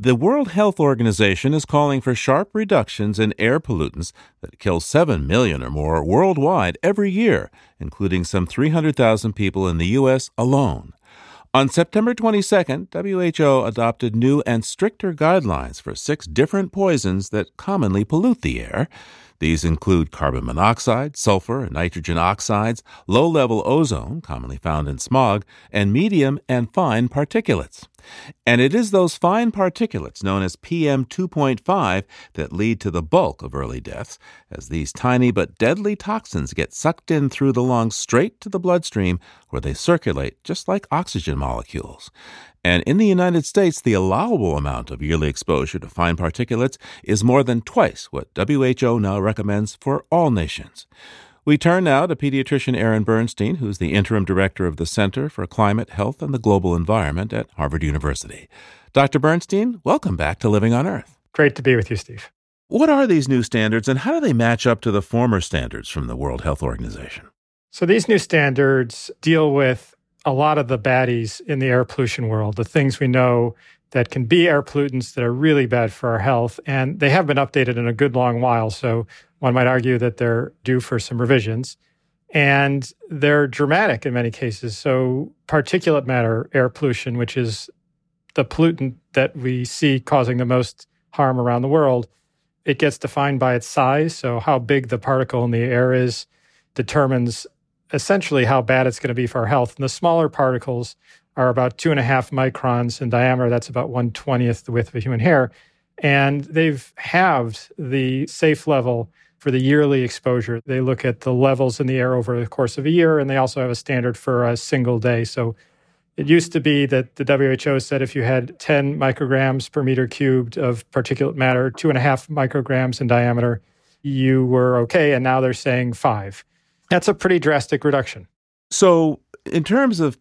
The World Health Organization is calling for sharp reductions in air pollutants that kill 7 million or more worldwide every year, including some 300,000 people in the U.S. alone. On September 22nd, WHO adopted new and stricter guidelines for 6 different poisons that commonly pollute the air. These include carbon monoxide, sulfur and nitrogen oxides, low-level ozone, commonly found in smog, and medium and fine particulates. And it is those fine particulates, known as PM2.5, that lead to the bulk of early deaths, as these tiny but deadly toxins get sucked in through the lungs straight to the bloodstream, where they circulate just like oxygen molecules. And in the United States, the allowable amount of yearly exposure to fine particulates is more than twice what WHO now recommends for all nations. We turn now to pediatrician Aaron Bernstein, who's the interim director of the Center for Climate, Health, and the Global Environment at Harvard University. Dr. Bernstein, welcome back to Living on Earth. Great to be with you, Steve. What are these new standards, and how do they match up to the former standards from the World Health Organization? So these new standards deal with a lot of the baddies in the air pollution world, the things we know that can be air pollutants that are really bad for our health. And they have been updated in a good long while, so one might argue that they're due for some revisions. And they're dramatic in many cases. So particulate matter air pollution, which is the pollutant that we see causing the most harm around the world, it gets defined by its size. So how big the particle in the air is determines essentially how bad it's going to be for our health. And the smaller particles are about 2.5 microns in diameter. That's about 1/20th the width of a human hair. And they've halved the safe level for the yearly exposure. They look at the levels in the air over the course of a year, and they also have a standard for a single day. So it used to be that the WHO said if you had 10 micrograms per meter cubed of particulate matter, 2.5 micrograms in diameter, you were okay. And now they're saying 5. That's a pretty drastic reduction. So in terms of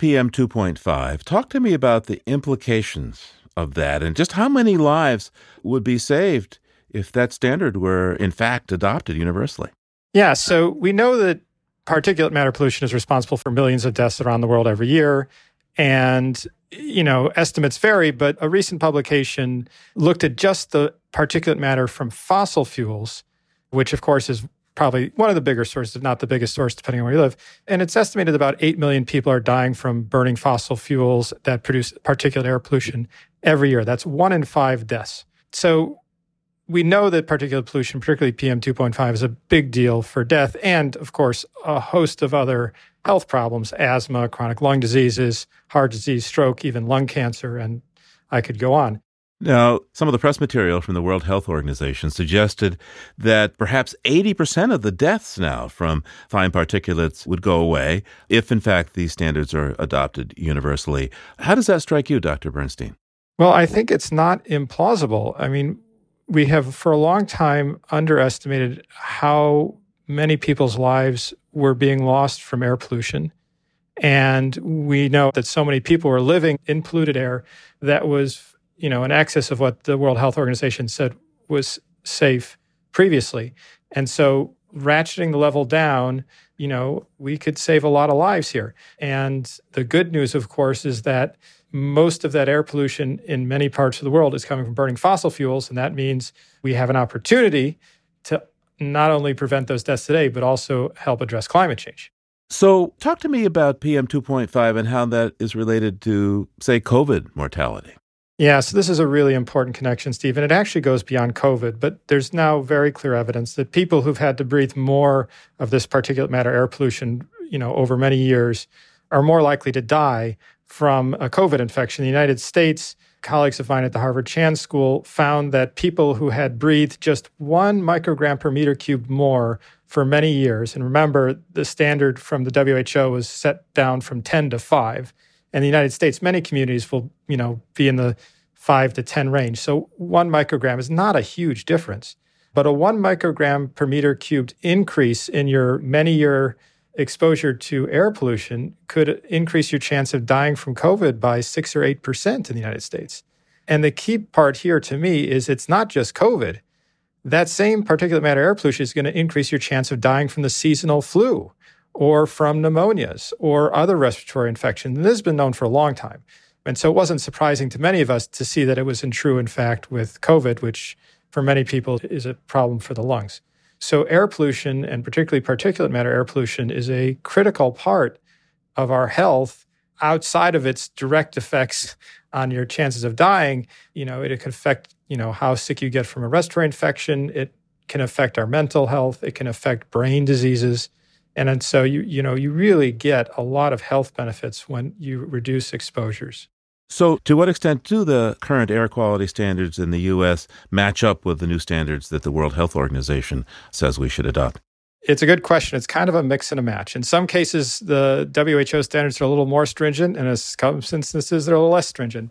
PM2.5, talk to me about the implications of that and just how many lives would be saved if that standard were, in fact, adopted universally. Yeah, so we know that particulate matter pollution is responsible for millions of deaths around the world every year. And, estimates vary, but a recent publication looked at just the particulate matter from fossil fuels, which, of course, is probably one of the bigger sources, if not the biggest source, depending on where you live. And it's estimated about 8 million people are dying from burning fossil fuels that produce particulate air pollution every year. That's 1 in 5 deaths. So we know that particulate pollution, particularly PM2.5, is a big deal for death and, of course, a host of other health problems, asthma, chronic lung diseases, heart disease, stroke, even lung cancer, and I could go on. Now, some of the press material from the World Health Organization suggested that perhaps 80% of the deaths now from fine particulates would go away if, in fact, these standards are adopted universally. How does that strike you, Dr. Bernstein? Well, I think it's not implausible. I mean, we have for a long time underestimated how many people's lives were being lost from air pollution. And we know that so many people were living in polluted air that was in excess of what the World Health Organization said was safe previously. And so ratcheting the level down, we could save a lot of lives here. And the good news, of course, is that most of that air pollution in many parts of the world is coming from burning fossil fuels. And that means we have an opportunity to not only prevent those deaths today, but also help address climate change. So talk to me about PM2.5 and how that is related to, say, COVID mortality. Yeah, so this is a really important connection, Steve, and it actually goes beyond COVID, but there's now very clear evidence that people who've had to breathe more of this particulate matter air pollution, over many years are more likely to die from a COVID infection. In the United States, colleagues of mine at the Harvard Chan School found that people who had breathed just 1 microgram per meter cubed more for many years, and remember, the standard from the WHO was set down from 10 to 5, in the United States, many communities will, be in the 5 to 10 range. So 1 microgram is not a huge difference. But a 1 microgram per meter cubed increase in your many-year exposure to air pollution could increase your chance of dying from COVID by 6 or 8% in the United States. And the key part here to me is it's not just COVID. That same particulate matter air pollution is going to increase your chance of dying from the seasonal flu or from pneumonias or other respiratory infections. And this has been known for a long time. And so it wasn't surprising to many of us to see that it was true, in fact, with COVID, which for many people is a problem for the lungs. So air pollution, and particularly particulate matter air pollution, is a critical part of our health outside of its direct effects on your chances of dying. It can affect, how sick you get from a respiratory infection. It can affect our mental health. It can affect brain diseases. And so you really get a lot of health benefits when you reduce exposures. So to what extent do the current air quality standards in the U.S. match up with the new standards that the World Health Organization says we should adopt? It's a good question. It's kind of a mix and a match. In some cases, the WHO standards are a little more stringent, and in some instances, they're a little less stringent.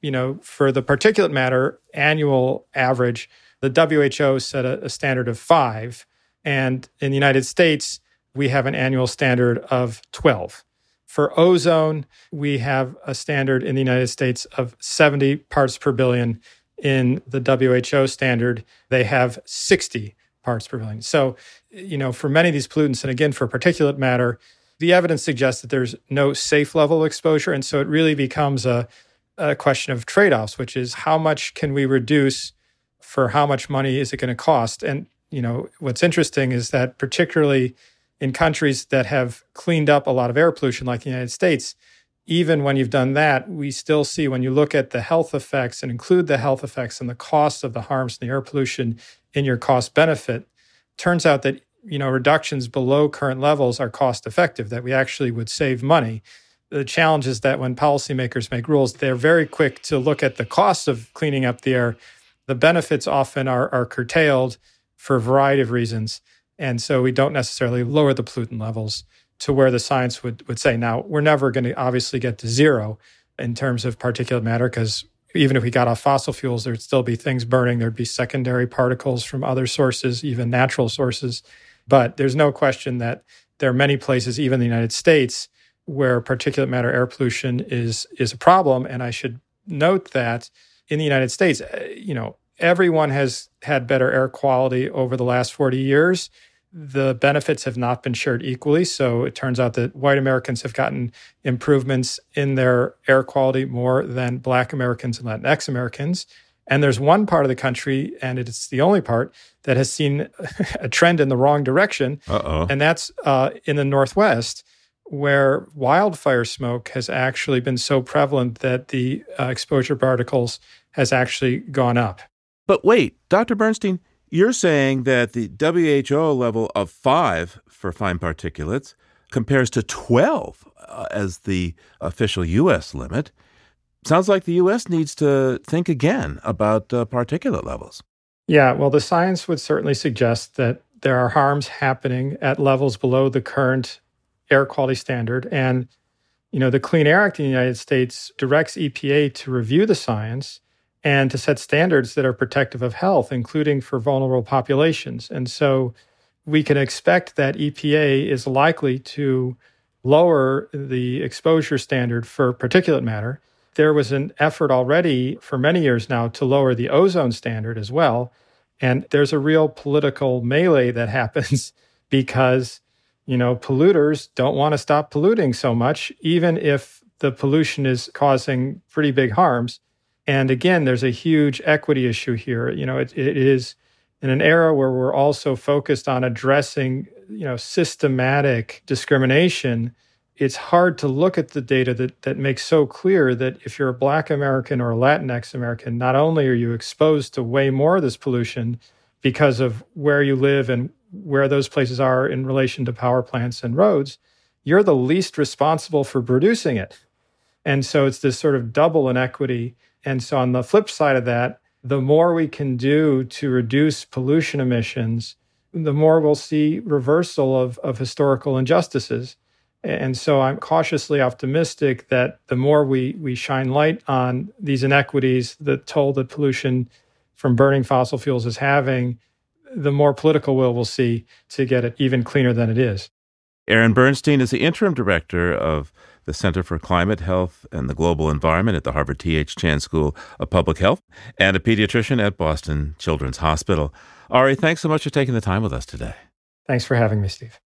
For the particulate matter annual average, the WHO set a standard of 5, and in the United States, we have an annual standard of 12. For ozone, we have a standard in the United States of 70 parts per billion. In the WHO standard, they have 60 parts per billion. So, for many of these pollutants, and again, for particulate matter, the evidence suggests that there's no safe level of exposure. And so it really becomes a question of trade-offs, which is how much can we reduce for how much money is it going to cost? And, what's interesting is that particularly in countries that have cleaned up a lot of air pollution, like the United States, even when you've done that, we still see when you look at the health effects and include the health effects and the cost of the harms from the air pollution in your cost benefit, turns out that, reductions below current levels are cost effective, that we actually would save money. The challenge is that when policymakers make rules, they're very quick to look at the costs of cleaning up the air. The benefits often are curtailed for a variety of reasons. And so we don't necessarily lower the pollutant levels to where the science would say. Now, we're never going to obviously get to zero in terms of particulate matter, because even if we got off fossil fuels, there'd still be things burning. There'd be secondary particles from other sources, even natural sources. But there's no question that there are many places, even in the United States, where particulate matter air pollution is a problem. And I should note that in the United States, everyone has had better air quality over the last 40 years. The benefits have not been shared equally. So it turns out that white Americans have gotten improvements in their air quality more than Black Americans and Latinx Americans. And there's one part of the country, and it's the only part, that has seen a trend in the wrong direction. And that's in the Northwest, where wildfire smoke has actually been so prevalent that the exposure particles has actually gone up. But wait, Dr. Bernstein, you're saying that the WHO level of 5 for fine particulates compares to 12 as the official U.S. limit. Sounds like the U.S. needs to think again about particulate levels. Yeah, well, the science would certainly suggest that there are harms happening at levels below the current air quality standard. And, the Clean Air Act in the United States directs EPA to review the science and to set standards that are protective of health, including for vulnerable populations. And so we can expect that EPA is likely to lower the exposure standard for particulate matter. There was an effort already for many years now to lower the ozone standard as well. And there's a real political melee that happens because, polluters don't want to stop polluting so much, even if the pollution is causing pretty big harms. And again, there's a huge equity issue here. It is in an era where we're also focused on addressing, systematic discrimination. It's hard to look at the data that makes so clear that if you're a Black American or a Latinx American, not only are you exposed to way more of this pollution because of where you live and where those places are in relation to power plants and roads, you're the least responsible for producing it. And so it's this sort of double inequity. And so on the flip side of that, the more we can do to reduce pollution emissions, the more we'll see reversal of historical injustices. And so I'm cautiously optimistic that the more we shine light on these inequities, the toll that pollution from burning fossil fuels is having, the more political will we'll see to get it even cleaner than it is. Aaron Bernstein is the interim director of the Center for Climate, Health, and the Global Environment at the Harvard T.H. Chan School of Public Health and a pediatrician at Boston Children's Hospital. Ari, thanks so much for taking the time with us today. Thanks for having me, Steve.